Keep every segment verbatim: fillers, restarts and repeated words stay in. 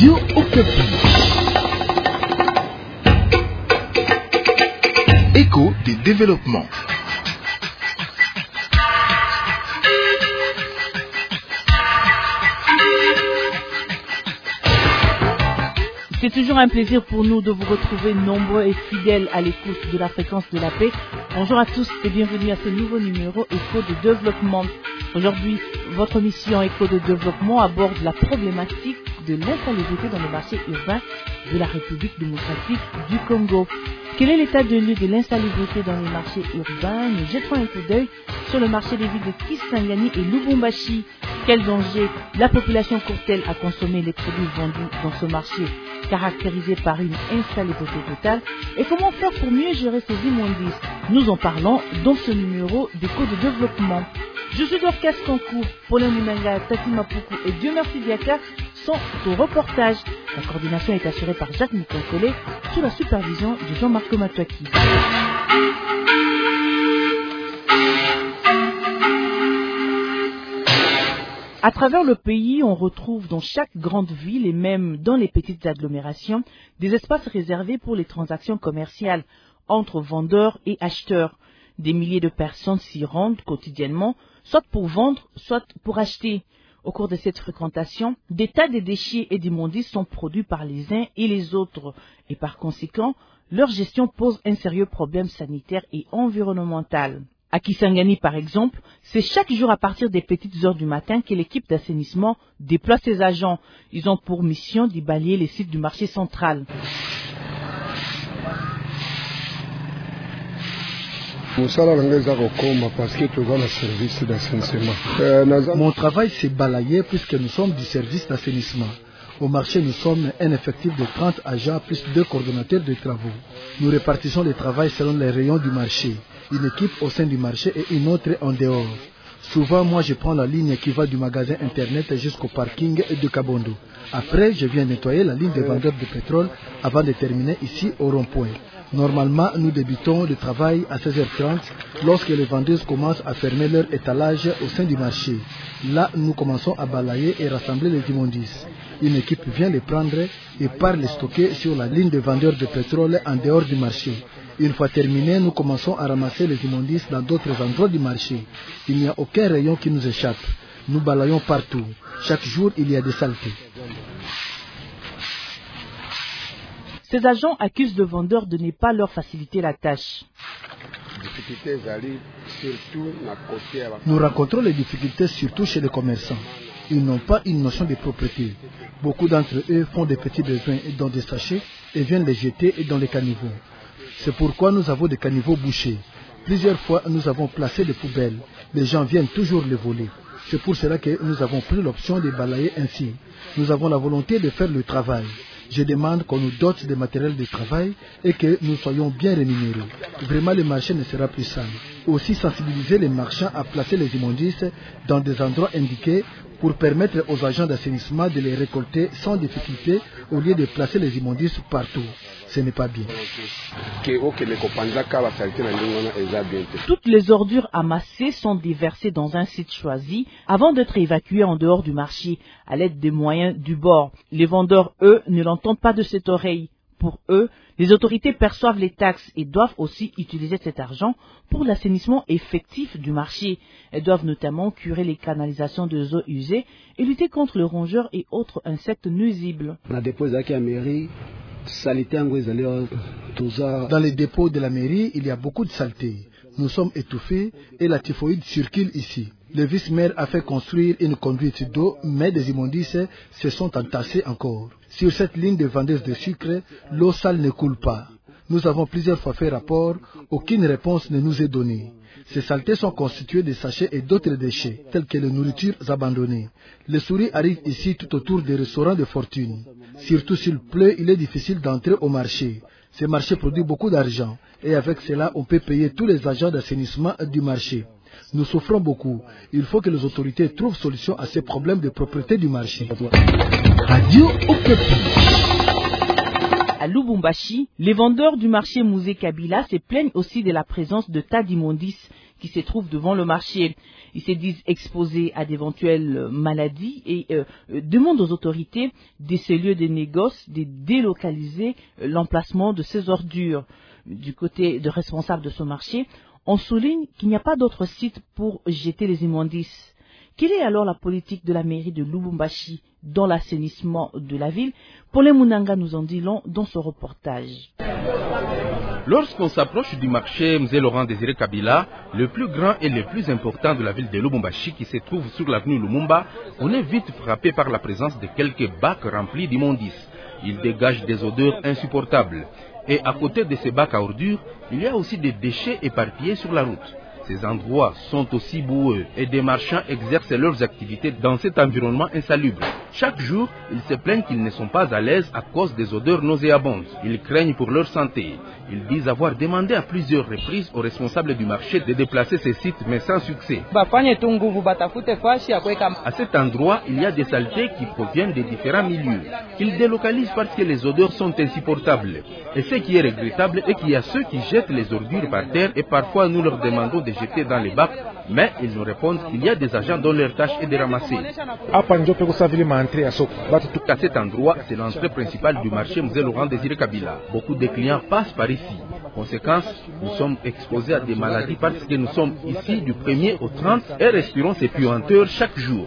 Radio Okapi. Écho des développements. C'est toujours un plaisir pour nous de vous retrouver nombreux et fidèles à l'écoute de la fréquence de la paix. Bonjour à tous et bienvenue à ce nouveau numéro Écho de développement. Aujourd'hui, votre mission Écho de développement aborde la problématique de l'insalubrité dans le marché urbain de la République démocratique du Congo. Quel est l'état de lieu de l'insalubrité dans les marchés urbains? Nous jetterons un coup d'œil sur le marché des villes de Kisangani et Lubumbashi. Quel danger la population court-elle à consommer les produits vendus dans ce marché caractérisé par une insalubrité totale, et comment faire pour mieux gérer ces immondices? Nous en parlons dans ce numéro d'Écho de développement. Je suis Dorcas Kankou, Paulin Munanga, Tati Mapuku et Dieu merci Diaka sont au reportage. La coordination est assurée par Jacques Moukonkole sous la supervision de Jean-Marc Matouaki. À travers le pays, on retrouve dans chaque grande ville et même dans les petites agglomérations des espaces réservés pour les transactions commerciales entre vendeurs et acheteurs. Des milliers de personnes s'y rendent quotidiennement, soit pour vendre, soit pour acheter. Au cours de cette fréquentation, des tas de déchets et d'immondices sont produits par les uns et les autres, et par conséquent, leur gestion pose un sérieux problème sanitaire et environnemental. À Kisangani, par exemple, c'est chaque jour à partir des petites heures du matin que l'équipe d'assainissement déploie ses agents. Ils ont pour mission d'y balayer les sites du marché central. Mon travail, c'est balayer puisque nous sommes du service d'assainissement. Au marché, nous sommes un effectif de trente agents plus deux coordonnateurs de travaux. Nous répartissons le travail selon les rayons du marché. Une équipe au sein du marché et une autre en dehors. Souvent, moi, je prends la ligne qui va du magasin Internet jusqu'au parking de Kabondo. Après, je viens nettoyer la ligne des vendeurs de pétrole avant de terminer ici au rond-point. Normalement, nous débutons le travail à seize heures trente lorsque les vendeuses commencent à fermer leur étalage au sein du marché. Là, nous commençons à balayer et rassembler les immondices. Une équipe vient les prendre et part les stocker sur la ligne des vendeurs de pétrole en dehors du marché. Une fois terminé, nous commençons à ramasser les immondices dans d'autres endroits du marché. Il n'y a aucun rayon qui nous échappe. Nous balayons partout. Chaque jour, il y a des saletés. Ces agents accusent le vendeur de ne pas leur faciliter la tâche. Nous rencontrons les difficultés surtout chez les commerçants. Ils n'ont pas une notion de propreté. Beaucoup d'entre eux font des petits besoins dans des sachets et viennent les jeter dans les caniveaux. C'est pourquoi nous avons des caniveaux bouchés. Plusieurs fois, nous avons placé des poubelles. Les gens viennent toujours les voler. C'est pour cela que nous avons pris l'option de balayer ainsi. Nous avons la volonté de faire le travail. Je demande qu'on nous dote de matériel de travail et que nous soyons bien rémunérés. Vraiment, le marché ne sera plus sale. Aussi sensibiliser les marchands à placer les immondices dans des endroits indiqués pour permettre aux agents d'assainissement de les récolter sans difficulté au lieu de placer les immondices partout. Ce n'est pas bien. Toutes les ordures amassées sont déversées dans un site choisi avant d'être évacuées en dehors du marché à l'aide des moyens du bord. Les vendeurs, eux, ne l'entendent pas de cette oreille. Pour eux, les autorités perçoivent les taxes et doivent aussi utiliser cet argent pour l'assainissement effectif du marché. Elles doivent notamment curer les canalisations de eaux usées et lutter contre les rongeurs et autres insectes nuisibles. Dans les dépôts de la mairie, il y a beaucoup de saleté. Nous sommes étouffés et la typhoïde circule ici. Le vice-maire a fait construire une conduite d'eau, mais des immondices se sont entassés encore. Sur cette ligne de vendeuse de sucre, l'eau sale ne coule pas. Nous avons plusieurs fois fait rapport, aucune réponse ne nous est donnée. Ces saletés sont constituées de sachets et d'autres déchets, tels que les nourritures abandonnées. Les souris arrivent ici tout autour des restaurants de fortune. Surtout s'il pleut, il est difficile d'entrer au marché. Ce marché produit beaucoup d'argent et avec cela, on peut payer tous les agents d'assainissement du marché. Nous souffrons beaucoup. Il faut que les autorités trouvent solution à ces problèmes de propriété du marché. Radio Okapi. À Lubumbashi, les vendeurs du marché Musée Kabila se plaignent aussi de la présence de tas d'immondices qui se trouvent devant le marché. Ils se disent exposés à d'éventuelles maladies et euh, demandent aux autorités de ces lieux de négoce de délocaliser l'emplacement de ces ordures. Du côté de responsables de ce marché, on souligne qu'il n'y a pas d'autre site pour jeter les immondices. Quelle est alors la politique de la mairie de Lubumbashi dans l'assainissement de la ville? Paulin Munanga nous en dit long dans ce reportage. Lorsqu'on s'approche du marché Mzee Laurent Désiré Kabila, le plus grand et le plus important de la ville de Lubumbashi qui se trouve sur l'avenue Lumumba, on est vite frappé par la présence de quelques bacs remplis d'immondices. Ils dégagent des odeurs insupportables. Et à côté de ces bacs à ordures, il y a aussi des déchets éparpillés sur la route. Ces endroits sont aussi boueux et des marchands exercent leurs activités dans cet environnement insalubre. Chaque jour, ils se plaignent qu'ils ne sont pas à l'aise à cause des odeurs nauséabondes. Ils craignent pour leur santé. Ils disent avoir demandé à plusieurs reprises aux responsables du marché de déplacer ces sites, mais sans succès. À cet endroit, il y a des saletés qui proviennent de différents milieux. Ils délocalisent parce que les odeurs sont insupportables. Et ce qui est regrettable est qu'il y a ceux qui jettent les ordures par terre et parfois nous leur demandons de jeter dans les bacs, mais ils nous répondent qu'il y a des agents dont leur tâche est de ramasser. À cet endroit, c'est l'entrée principale du marché Mzee Laurent Désiré Kabila. Beaucoup de clients passent par ici. Conséquence, nous sommes exposés à des maladies parce que nous sommes ici du premier au trente et respirons ces puanteurs chaque jour.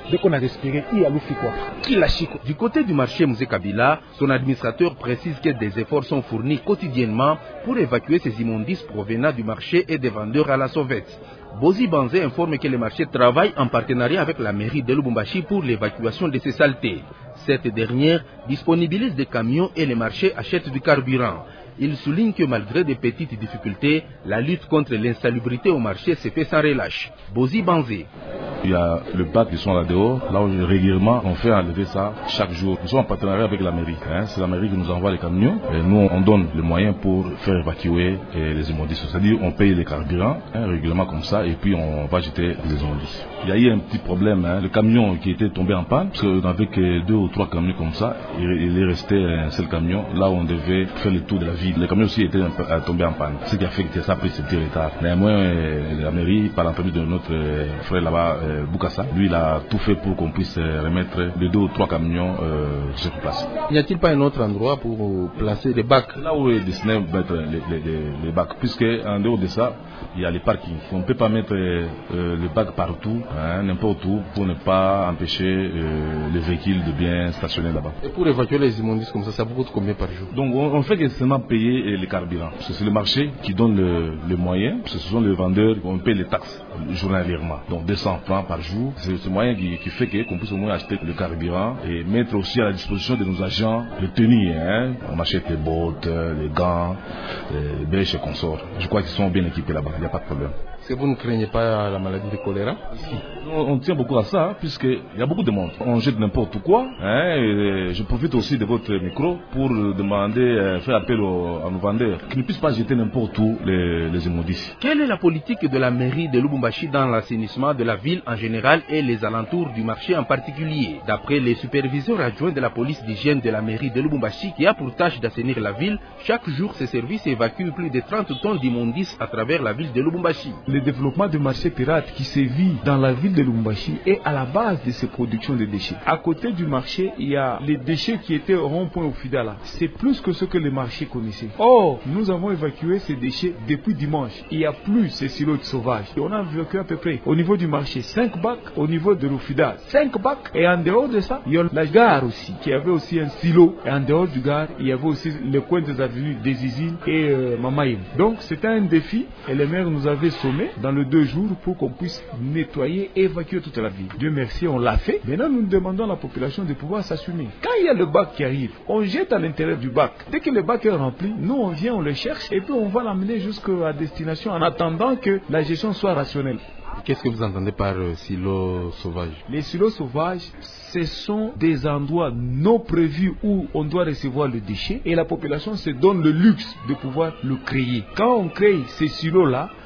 Du côté du marché Mzee Kabila, son administrateur précise que des efforts sont fournis quotidiennement pour évacuer ces immondices provenant du marché et des vendeurs à la sauvette. Bozi Banzé informe que le marché travaille en partenariat avec la mairie de Lubumbashi pour l'évacuation de ces saletés. Cette dernière disponibilise des camions et les marchés achètent du carburant. Il souligne que malgré des petites difficultés, la lutte contre l'insalubrité au marché se fait sans relâche. Bozi Banzé. Il y a le bac qui sont là dehors, là où régulièrement on fait enlever ça chaque jour. Nous sommes en partenariat avec la mairie. Hein. C'est la mairie qui nous envoie les camions et nous on donne les moyens pour faire évacuer les immondices. C'est-à-dire on paye les carburants hein, régulièrement comme ça et puis on va jeter les immondices. Il y a eu un petit problème, hein. Le camion qui était tombé en panne, parce qu'on n'avait que deux ou trois camions comme ça, il est resté un seul camion là où on devait faire le tour de la ville. Le camion aussi était tombé en panne, ce qui a fait que ça a pris ce petit retard. Néanmoins, la mairie, par l'entremise de notre frère là-bas, Boukassa, lui il a tout fait pour qu'on puisse remettre les deux ou trois camions euh, sur place. N'y a-t-il pas un autre endroit pour placer les bacs? Là où est destiné mettre les, les, les, les bacs, puisque en dehors de ça, il y a les parkings. On ne peut pas mettre euh, les bacs partout, hein, n'importe où, pour ne pas empêcher euh, les véhicules de bien stationner là-bas. Et pour évacuer les immondices comme ça, ça vous coûte combien par jour? Donc on, on fait que seulement payer les carburants. Parce que c'est le marché qui donne le, les moyens, parce que ce sont les vendeurs, on paye les taxes journalièrement. Donc deux cents francs par jour. C'est ce moyen qui, qui fait qu'on puisse au moins acheter le carburant et mettre aussi à la disposition de nos agents les tenues. Hein. On achète les bottes, les gants, les bêches et consorts. Je crois qu'ils sont bien équipés là-bas, il n'y a pas de problème. Est-ce que vous ne craignez pas la maladie de choléra? Si. On, on tient beaucoup à ça, hein, puisqu'il y a beaucoup de monde. On jette n'importe quoi. Hein, et je profite aussi de votre micro pour demander, euh, faire appel aux, à nos vendeurs qu'ils ne puissent pas jeter n'importe où les, les immondices. Quelle est la politique de la mairie de Lubumbashi dans l'assainissement de la ville en général et les alentours du marché en particulier? D'après les superviseurs adjoints de la police d'hygiène de la mairie de Lubumbashi, qui a pour tâche d'assainir la ville, chaque jour ces services évacuent plus de trente tonnes d'immondices à travers la ville de Lubumbashi. Le développement du marché pirate qui se vit dans la ville de Lubumbashi est à la base de ces productions de déchets. À côté du marché, il y a les déchets qui étaient au rond-point au Fidala. C'est plus que ce que le marché connaissait. Or, nous avons évacué ces déchets depuis dimanche. Il n'y a plus ces silos sauvages. Et on a évacué à peu près au niveau du marché cinq bacs, au niveau de l'Ofida cinq bacs. Et en dehors de ça, il y a la gare aussi, qui avait aussi un silo. Et en dehors du gare, il y avait aussi le coin des avenues des usines et euh, Mamaïm. Donc c'était un défi et les maires nous avaient sommé dans les deux jours pour qu'on puisse nettoyer et évacuer toute la ville. Dieu merci, on l'a fait. Maintenant, nous demandons à la population de pouvoir s'assumer. Quand il y a le bac qui arrive, on jette à l'intérieur du bac. Dès que le bac est rempli, nous on vient, on le cherche et puis on va l'amener jusqu'à destination en attendant que la gestion soit rationnelle. Qu'est-ce que vous entendez par euh, silos sauvages? Les silos sauvages, ce sont des endroits non prévus où on doit recevoir le déchet et la population se donne le luxe de pouvoir le créer. Quand on crée ces silos-là,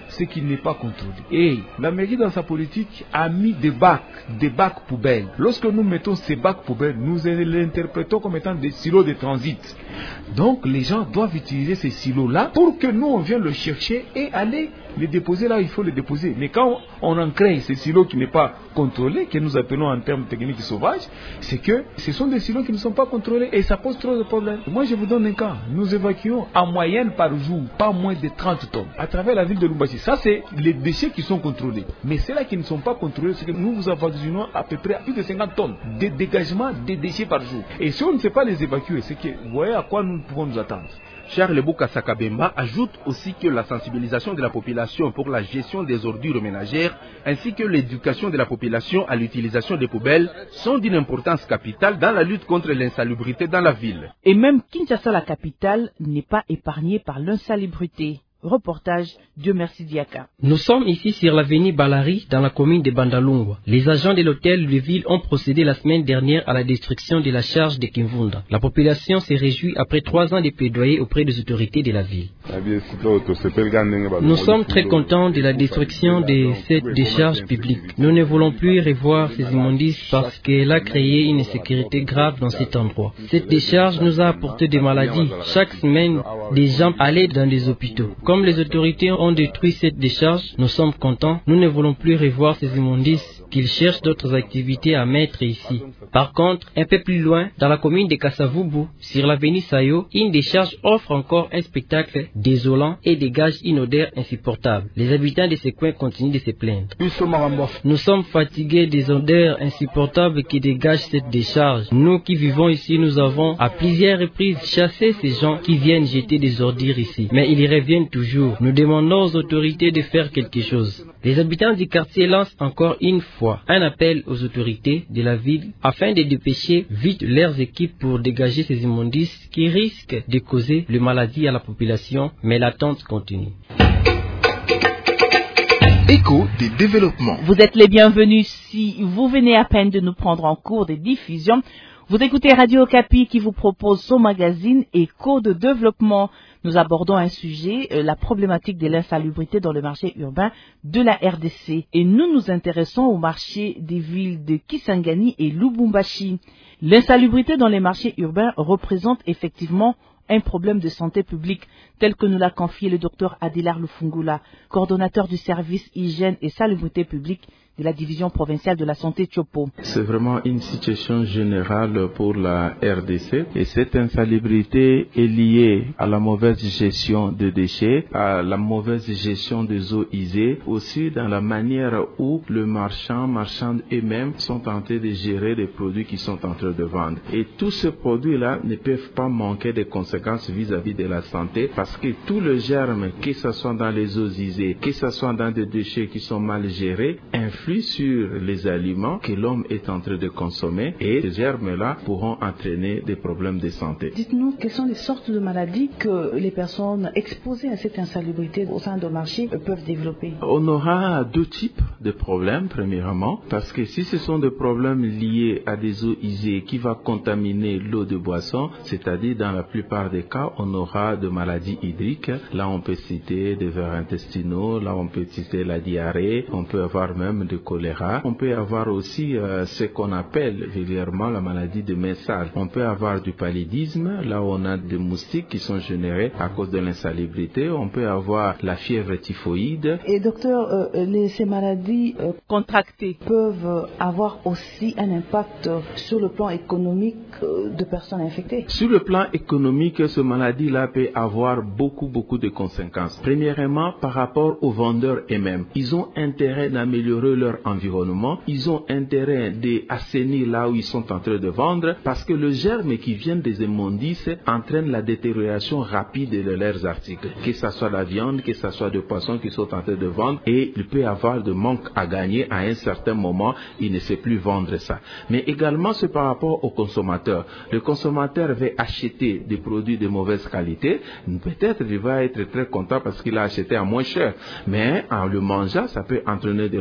ce qui n'est pas contrôlé. Et la mairie dans sa politique a mis des bacs, des bacs poubelles. Lorsque nous mettons ces bacs poubelles, nous les interprétons comme étant des silos de transit. Donc les gens doivent utiliser ces silos-là pour que nous on vienne le chercher et aller les déposer là où il faut les déposer. Mais quand on en crée ces silos qui n'est pas contrôlés, que nous appelons en termes techniques sauvages, c'est que ce sont des silos qui ne sont pas contrôlés et ça pose trop de problèmes. Moi je vous donne un cas. Nous évacuons en moyenne par jour pas moins de trente tonnes à travers la ville de Lubumbashi. Ça c'est les déchets qui sont contrôlés. Mais ceux-là qui ne sont pas contrôlés, c'est que nous vous avoisinons à peu près à plus de cinquante tonnes de dégagement des déchets par jour. Et si on ne sait pas les évacuer, c'est que vous voyez à quoi nous pouvons nous attendre. Charles Bouka Sakabemba ajoute aussi que la sensibilisation de la population pour la gestion des ordures ménagères ainsi que l'éducation de la population à l'utilisation des poubelles sont d'une importance capitale dans la lutte contre l'insalubrité dans la ville. Et même Kinshasa, la capitale, n'est pas épargnée par l'insalubrité. Reportage Dieu merci Diaka. Nous sommes ici sur l'avenue Balari dans la commune de Bandalungwa. Les agents de l'hôtel de ville ont procédé la semaine dernière à la destruction de la charge de Kimvunda. La population s'est réjouie après trois ans de plaidoyer auprès des autorités de la ville. Nous sommes très contents de la destruction de cette décharge publique. Nous ne voulons plus revoir ces immondices parce qu'elle a créé une insécurité grave dans cet endroit. Cette décharge nous a apporté des maladies. Chaque semaine, des gens allaient dans des hôpitaux. Comme les autorités ont détruit cette décharge, nous sommes contents. Nous ne voulons plus revoir ces immondices, qu'ils cherchent d'autres activités à mettre ici. Par contre, un peu plus loin, dans la commune de Kassavubu, sur l'avenue Sayo, une décharge offre encore un spectacle désolant et dégage une odeur insupportable. Les habitants de ces coins continuent de se plaindre. Nous sommes fatigués des odeurs insupportables qui dégagent cette décharge. Nous qui vivons ici, nous avons à plusieurs reprises chassé ces gens qui viennent jeter des ordures ici. Mais ils reviennent toujours. Nous demandons aux autorités de faire quelque chose. Les habitants du quartier lancent encore une fois un appel aux autorités de la ville afin de dépêcher vite leurs équipes pour dégager ces immondices qui risquent de causer le maladie à la population, mais l'attente continue. Écho des développements. Vous êtes les bienvenus si vous venez à peine de nous prendre en cours de diffusion. Vous écoutez Radio Okapi qui vous propose son magazine Écho de développement. Nous abordons un sujet, euh, la problématique de l'insalubrité dans le marché urbain de la R D C. Et nous nous intéressons au marché des villes de Kisangani et Lubumbashi. L'insalubrité dans les marchés urbains représente effectivement un problème de santé publique, tel que nous l'a confié le docteur Adilar Lufungula, coordonnateur du service hygiène et salubrité publique de la division provinciale de la santé Tchopo. C'est vraiment une situation générale pour la R D C et cette insalubrité est liée à la mauvaise gestion des déchets, à la mauvaise gestion des eaux usées, aussi dans la manière où le marchand, marchand eux-mêmes sont en train de gérer les produits qu'ils sont en train de vendre. Et tous ces produits-là ne peuvent pas manquer de conséquences vis-à-vis de la santé parce que tout le germe, que ce soit dans les eaux usées, que ce soit dans des déchets qui sont mal gérés, influent sur les aliments que l'homme est en train de consommer et ces germes-là pourront entraîner des problèmes de santé. Dites-nous, quelles sont les sortes de maladies que les personnes exposées à cette insalubrité au sein de marché peuvent développer? On aura deux types de problèmes, premièrement, parce que si ce sont des problèmes liés à des eaux usées qui vont contaminer l'eau de boisson, c'est-à-dire dans la plupart des cas, on aura des maladies hydriques. Là, on peut citer des vers intestinaux, là, on peut citer la diarrhée, on peut avoir même de choléra. On peut avoir aussi euh, ce qu'on appelle vulgairement la maladie de Message. On peut avoir du paludisme, là où on a des moustiques qui sont générés à cause de l'insalubrité. On peut avoir la fièvre typhoïde. Et docteur, euh, les, ces maladies euh, contractées peuvent avoir aussi un impact sur le plan économique euh, de personnes infectées? Sur le plan économique, ce maladie-là peut avoir beaucoup, beaucoup de conséquences. Premièrement, par rapport aux vendeurs eux-mêmes. Ils ont intérêt d'améliorer leur environnement, ils ont intérêt d'assainir là où ils sont en train de vendre parce que le germe qui vient des immondices entraîne la détérioration rapide de leurs articles, que ce soit la viande, que ce soit des poissons qu'ils sont en train de vendre et il peut y avoir de manque à gagner à un certain moment, il ne sait plus vendre ça. Mais également c'est par rapport au consommateur. Le consommateur veut acheter des produits de mauvaise qualité, peut-être il va être très content parce qu'il a acheté à moins cher, mais en le mangeant ça peut entraîner de la maladie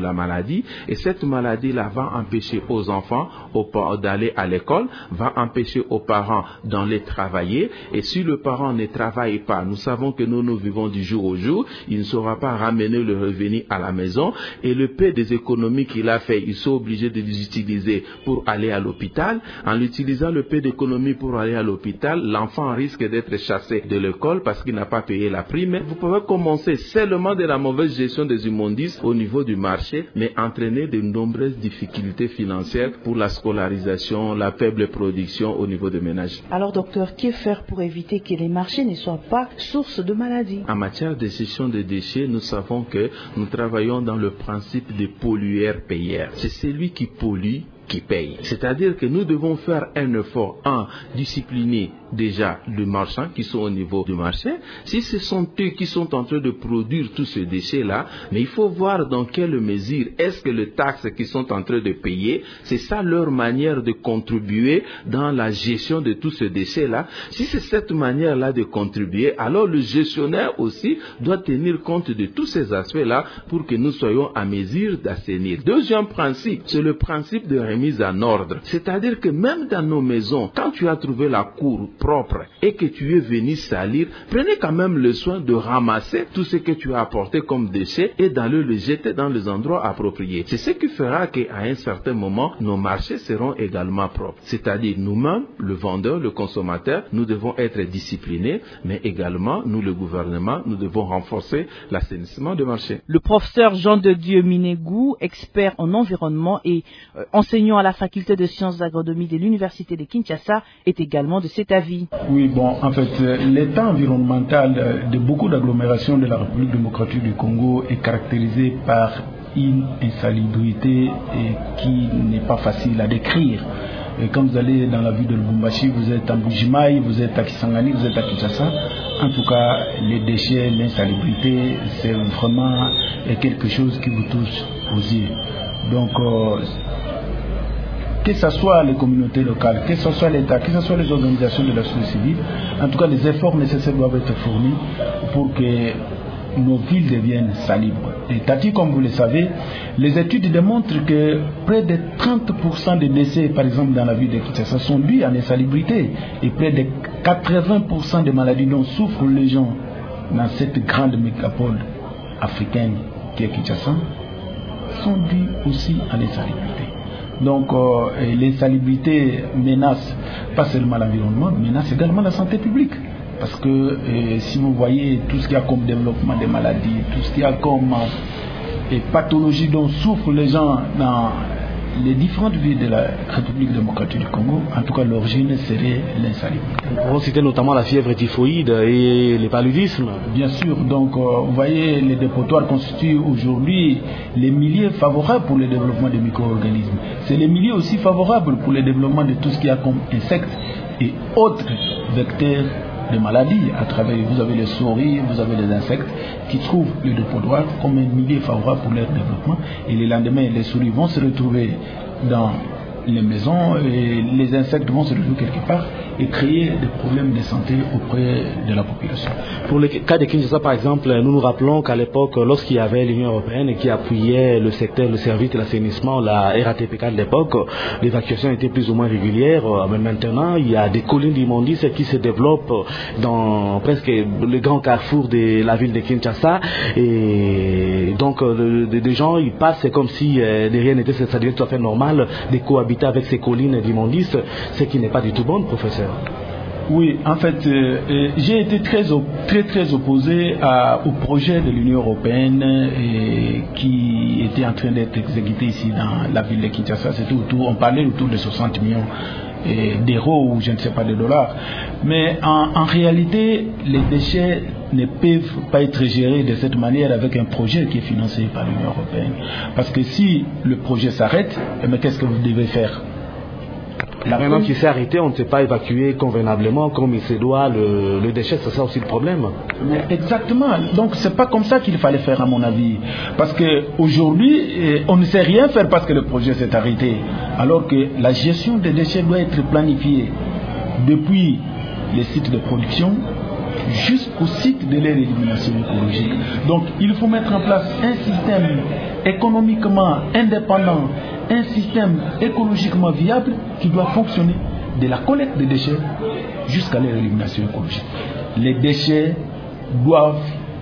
maladie, et cette maladie-là va empêcher aux enfants d'aller à l'école, va empêcher aux parents d'aller travailler, et si le parent ne travaille pas, nous savons que nous nous vivons du jour au jour, il ne saura pas ramener le revenu à la maison, et le peu des économies qu'il a fait, ils sont obligés de les utiliser pour aller à l'hôpital. En utilisant le peu d'économies pour aller à l'hôpital, l'enfant risque d'être chassé de l'école parce qu'il n'a pas payé la prime. Vous pouvez commencer seulement de la mauvaise gestion des immondices au niveau du marché, mais entraîner de nombreuses difficultés financières pour la scolarisation, la faible production au niveau des ménages. Alors docteur, que faire pour éviter que les marchés ne soient pas source de maladies? En matière de gestion des déchets, nous savons que nous travaillons dans le principe de pollueur-payeur. C'est celui qui pollue qui paye. C'est-à-dire que nous devons faire un effort, un, discipliner déjà les marchands qui sont au niveau du marché. Si ce sont eux qui sont en train de produire tous ces déchets-là, mais il faut voir dans quelle mesure est-ce que les taxes qu'ils sont en train de payer, c'est ça leur manière de contribuer dans la gestion de tous ces déchets-là. Si c'est cette manière-là de contribuer, alors le gestionnaire aussi doit tenir compte de tous ces aspects-là pour que nous soyons à mesure d'assainir. Deuxième principe, c'est le principe de mise en ordre. C'est-à-dire que même dans nos maisons, quand tu as trouvé la cour propre et que tu es venu salir, prenez quand même le soin de ramasser tout ce que tu as apporté comme déchets et d'aller le jeter dans les endroits appropriés. C'est ce qui fera qu'à un certain moment, nos marchés seront également propres. C'est-à-dire nous-mêmes, le vendeur, le consommateur, nous devons être disciplinés, mais également, nous, le gouvernement, nous devons renforcer l'assainissement des marchés. Le professeur Jean de Dieu Minegou, expert en environnement et euh, enseignant à la faculté de sciences d'agronomie de l'université de Kinshasa, est également de cet avis. Oui, bon, en fait, l'état environnemental de beaucoup d'agglomérations de la République démocratique du Congo est caractérisé par une insalubrité qui n'est pas facile à décrire. Et quand vous allez dans la ville de Lubumbashi, vous êtes à Mbujimaï, vous êtes à Kisangani, vous êtes à Kinshasa. En tout cas, les déchets, l'insalubrité, c'est vraiment quelque chose qui vous touche aux yeux. Donc, euh, que ce soit les communautés locales, que ce soit l'État, que ce soit les organisations de la société civile, en tout cas les efforts nécessaires doivent être fournis pour que nos villes deviennent salubres. Et Tati, comme vous le savez, les études démontrent que près de trente pour cent des décès, par exemple dans la ville de Kinshasa, sont dus à l'insalubrité. Et près de quatre-vingts pour cent des maladies dont souffrent les gens dans cette grande mégapole africaine qui est Kinshasa sont dues aussi à l'insalubrité. Donc euh, l'insalubrité menace pas seulement l'environnement, menace également la santé publique. Parce que euh, si vous voyez tout ce qu'il y a comme développement des maladies, tout ce qu'il y a comme euh, pathologies dont souffrent les gens dans les différentes villes de la République démocratique du Congo, en tout cas l'origine serait l'insalubrité. Nous pouvons citer notamment la fièvre typhoïde et le paludisme. Bien sûr, donc euh, vous voyez, les dépotoirs constituent aujourd'hui les milieux favorables pour le développement des micro-organismes. C'est les milieux aussi favorables pour le développement de tout ce qu'il y a comme insectes et autres vecteurs de maladies. À travers, vous avez les souris, vous avez les insectes qui trouvent le dépotoir comme un milieu favorable pour leur développement, et le lendemain les souris vont se retrouver dans les maisons et les insectes vont se retrouver quelque part et créer des problèmes de santé auprès de la population. Pour le cas de Kinshasa par exemple, nous nous rappelons qu'à l'époque, lorsqu'il y avait l'Union européenne qui appuyait le secteur, le service de l'assainissement, la R A T P K de l'époque, l'évacuation était plus ou moins régulière. Mais maintenant, il y a des collines d'immondices qui se développent dans presque le grand carrefour de la ville de Kinshasa, et donc des gens ils passent comme si euh, rien n'était, ça devient tout à fait normal de cohabiter avec ces collines d'immondices, ce qui n'est pas du tout bon, professeur. Oui, en fait, euh, j'ai été très, très, très opposé à, au projet de l'Union européenne euh, qui était en train d'être exécuté ici dans la ville de Kinshasa. C'était autour, on parlait autour de soixante millions euh, d'euros ou je ne sais pas de dollars. Mais en, en réalité, les déchets ne peuvent pas être gérés de cette manière avec un projet qui est financé par l'Union européenne. Parce que si le projet s'arrête, mais qu'est-ce que vous devez faire? Maintenant qu'il s'est arrêté, on ne s'est pas évacué convenablement comme il se doit le, le déchet, c'est ça aussi le problème. Mais exactement, donc c'est pas comme ça qu'il fallait faire à mon avis. Parce qu'aujourd'hui, on ne sait rien faire parce que le projet s'est arrêté. Alors que la gestion des déchets doit être planifiée depuis les sites de production jusqu'au site de leur élimination écologique. Donc il faut mettre en place un système économiquement indépendant, un système écologiquement viable qui doit fonctionner de la collecte des déchets jusqu'à leur élimination écologique. Les déchets doivent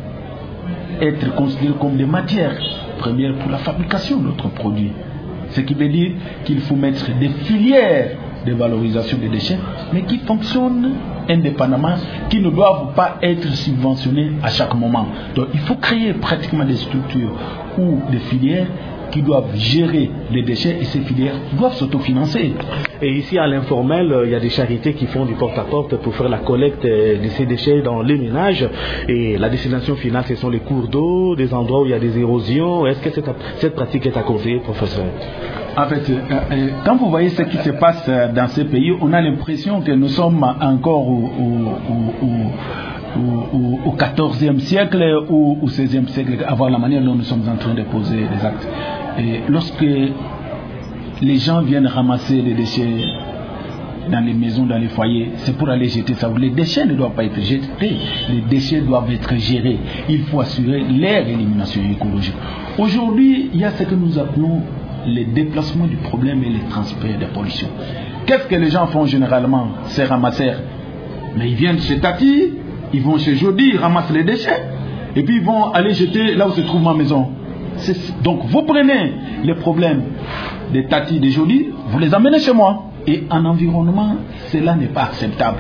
être considérés comme des matières premières pour la fabrication de notre produit. Ce qui veut dire qu'il faut mettre des filières de valorisation des déchets, mais qui fonctionnent indépendamment, qui ne doivent pas être subventionnés à chaque moment. Donc il faut créer pratiquement des structures ou des filières qui doivent gérer les déchets, et ces filières doivent s'autofinancer. Et ici à l'informel, il y a des charités qui font du porte-à-porte pour faire la collecte de ces déchets dans les ménages, et la destination finale ce sont les cours d'eau, des endroits où il y a des érosions. Est-ce que cette, cette pratique est à conseiller, professeur? En fait, euh, quand vous voyez ce qui se passe dans ces pays, on a l'impression que nous sommes encore au, au, au, au, au quatorzième siècle ou au seizième siècle, à voir la manière dont nous sommes en train de poser des actes. Et lorsque les gens viennent ramasser les déchets dans les maisons, dans les foyers, c'est pour aller jeter ça. Les déchets ne doivent pas être jetés, les déchets doivent être gérés. Il faut assurer leur élimination écologique. Aujourd'hui, il y a ce que nous appelons les déplacements du problème et les transferts de pollution. Qu'est-ce que les gens font généralement, ces ramasseurs? Mais ils viennent chez Tati, ils vont chez Jody, ils ramassent les déchets, et puis ils vont aller jeter là où se trouve ma maison. C'est... Donc vous prenez les problèmes des Tati, des Jody, vous les amenez chez moi. Et en environnement, cela n'est pas acceptable.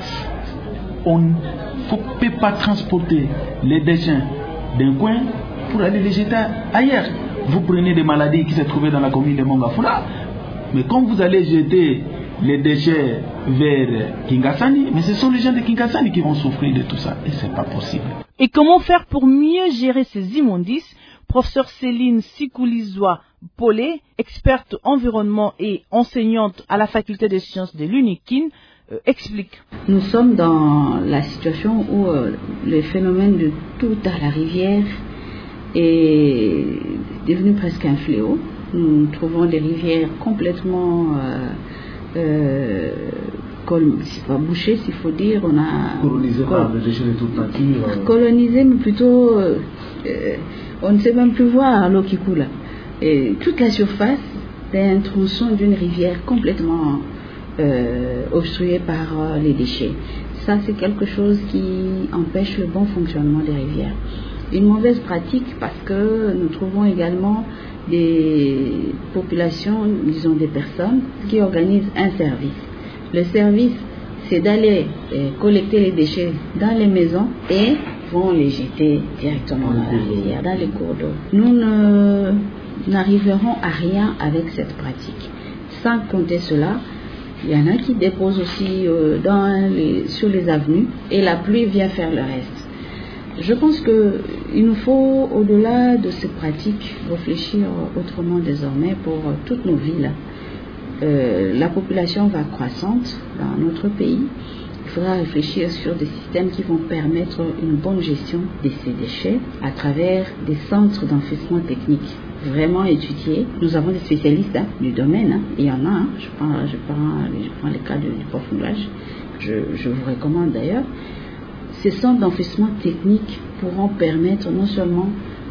On ne peut pas transporter les déchets d'un coin pour aller les jeter ailleurs. Vous prenez des maladies qui se trouvaient dans la commune de Mongafula, mais quand vous allez jeter les déchets vers Kingasani, mais ce sont les gens de Kingasani qui vont souffrir de tout ça, et ce n'est pas possible. Et comment faire pour mieux gérer ces immondices? Professeur Céline Sikoulizoa Polé, experte environnement et enseignante à la faculté des sciences de l'UNIKIN, euh, explique. Nous sommes dans la situation où euh, le phénomène de tout à la rivière est devenu presque un fléau. Nous trouvons des rivières complètement euh, euh, col- pas bouchées, s'il faut dire. On a colonisé col- par les déchets de toute nature. Euh... Colonisé, mais plutôt, euh, euh, on ne sait même plus voir l'eau qui coule. Et toute la surface est un tronçon d'une rivière complètement euh, obstruée par euh, les déchets. Ça, c'est quelque chose qui empêche le bon fonctionnement des rivières. Une mauvaise pratique parce que nous trouvons également des populations, disons des personnes, qui organisent un service. Le service, c'est d'aller euh, collecter les déchets dans les maisons et vont les jeter directement dans la rivière, dans les cours d'eau. Nous ne, n'arriverons à rien avec cette pratique. Sans compter cela, il y en a qui déposent aussi euh, dans les, sur les avenues et la pluie vient faire le reste. Je pense qu'il nous faut, au-delà de ces pratiques, réfléchir autrement désormais pour toutes nos villes. Euh, la population va croissante dans notre pays. Il faudra réfléchir sur des systèmes qui vont permettre une bonne gestion de ces déchets à travers des centres d'enfouissement technique vraiment étudiés. Nous avons des spécialistes hein, du domaine, hein. Il y en a. Hein. Je, prends, je, prends, je prends le cas du, du prof Moulage. Je, je vous recommande d'ailleurs. Ces centres d'enfouissement technique pourront permettre non seulement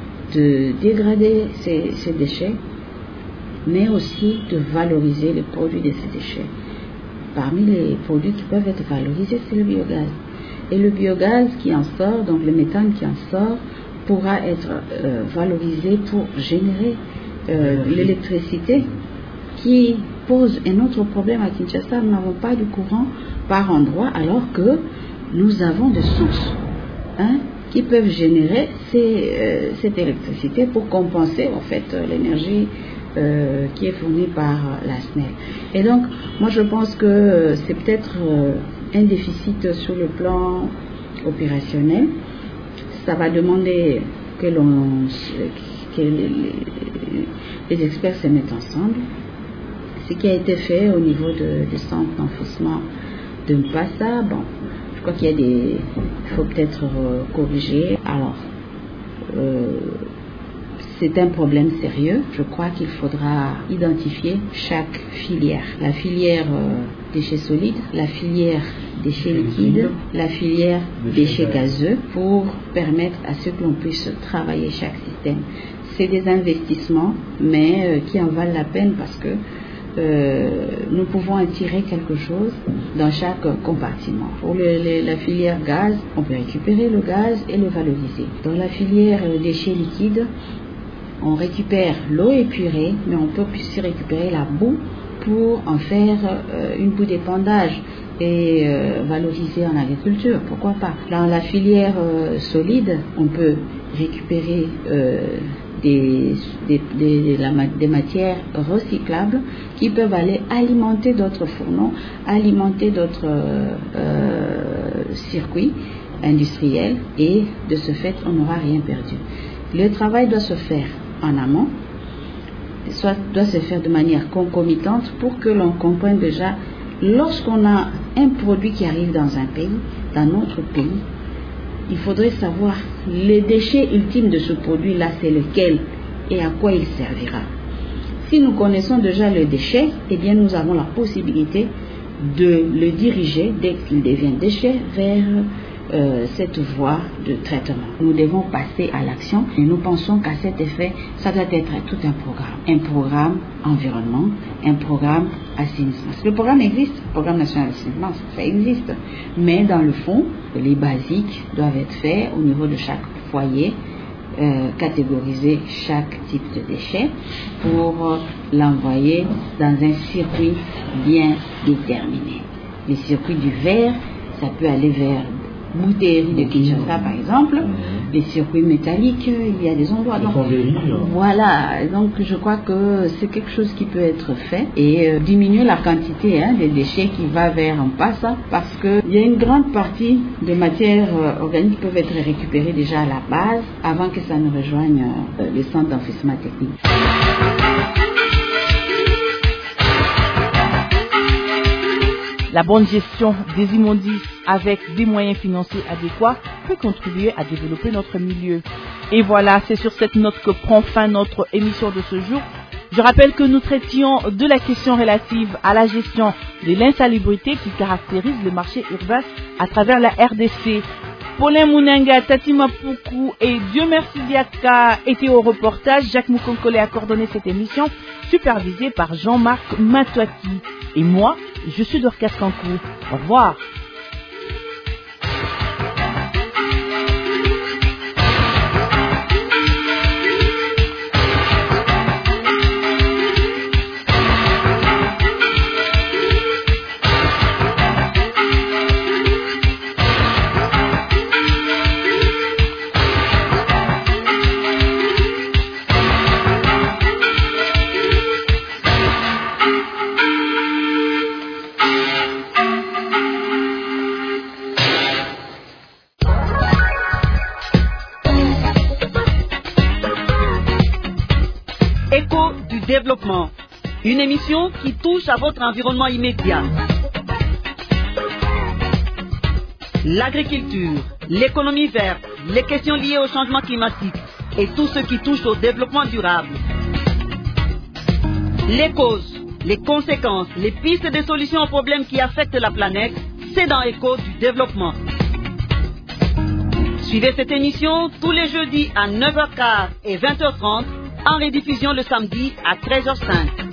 de dégrader ces, ces déchets, mais aussi de valoriser les produits de ces déchets. Parmi les produits qui peuvent être valorisés, c'est le biogaz. Et le biogaz qui en sort, donc le méthane qui en sort, pourra être euh, valorisé pour générer euh, l'électricité qui pose un autre problème à Kinshasa. Nous n'avons pas de courant par endroit alors que nous avons des sources hein, qui peuvent générer ces, euh, cette électricité pour compenser en fait l'énergie euh, qui est fournie par la S N E L. Et donc, moi je pense que euh, c'est peut-être euh, un déficit sur le plan opérationnel. Ça va demander que, l'on, que les, les experts se mettent ensemble. Ce qui a été fait au niveau de, de centre d'enfouissement de Mpassa, bon, je crois qu'il y a des... Il faut peut-être euh, corriger. Alors, euh, c'est un problème sérieux. Je crois qu'il faudra identifier chaque filière. La filière euh, déchets solides, la filière déchets liquides, la filière déchets gazeux, pour permettre à ce que l'on puisse travailler chaque système. C'est des investissements, mais euh, qui en valent la peine parce que euh, nous pouvons en tirer quelque chose dans chaque compartiment. Pour le, le, la filière gaz, on peut récupérer le gaz et le valoriser. Dans la filière euh, déchets liquides, on récupère l'eau épurée, mais on peut aussi récupérer la boue pour en faire euh, une boue d'épandage et euh, valoriser en agriculture, pourquoi pas. Dans la filière euh, solide, on peut récupérer euh, des, des, des, la, des matières recyclables qui peuvent aller alimenter d'autres fourneaux, alimenter d'autres euh, euh, circuits industriels, et de ce fait, on n'aura rien perdu. Le travail doit se faire en amont, soit doit se faire de manière concomitante pour que l'on comprenne déjà, lorsqu'on a un produit qui arrive dans un pays, dans notre pays, il faudrait savoir les déchets ultimes de ce produit-là, c'est lequel et à quoi il servira. Si nous connaissons déjà le déchet, eh bien nous avons la possibilité de le diriger, dès qu'il devient déchet, vers euh, cette voie de traitement. Nous devons passer à l'action et nous pensons qu'à cet effet, ça doit être tout un programme. Un programme environnement, un programme assainissement. Le programme existe, le programme national d'assainissement, ça existe. Mais dans le fond, les basiques doivent être faits au niveau de chaque foyer, euh, catégoriser chaque type de déchet pour euh, l'envoyer dans un circuit bien déterminé. Les circuits du verre, ça peut aller vers Bouteillerie de Kinshasa par exemple, mmh. les circuits métalliques, il y a des endroits. Donc, voilà, donc je crois que c'est quelque chose qui peut être fait et euh, diminuer la quantité hein, des déchets qui va vers en passe, parce qu'il y a une grande partie de matières euh, organiques qui peuvent être récupérées déjà à la base avant que ça ne rejoigne euh, les centres d'enfouissement technique. La bonne gestion des immondices avec des moyens financiers adéquats peut contribuer à développer notre milieu. Et voilà, c'est sur cette note que prend fin notre émission de ce jour. Je rappelle que nous traitions de la question relative à la gestion de l'insalubrité qui caractérise le marché urbain à travers la R D C. Paulin Mounenga, Tatima Poukou et Dieu merci Diaka étaient au reportage. Jacques Moukonkole a coordonné cette émission, supervisée par Jean-Marc Matouaki. Et moi, je suis Dorcas Kankou. Au revoir. Développement, une émission qui touche à votre environnement immédiat. L'agriculture, l'économie verte, les questions liées au changement climatique et tout ce qui touche au développement durable. Les causes, les conséquences, les pistes de solutions aux problèmes qui affectent la planète, c'est dans Écho du développement. Suivez cette émission tous les jeudis à neuf heures quinze et vingt heures trente, en rediffusion le samedi à treize heures cinq.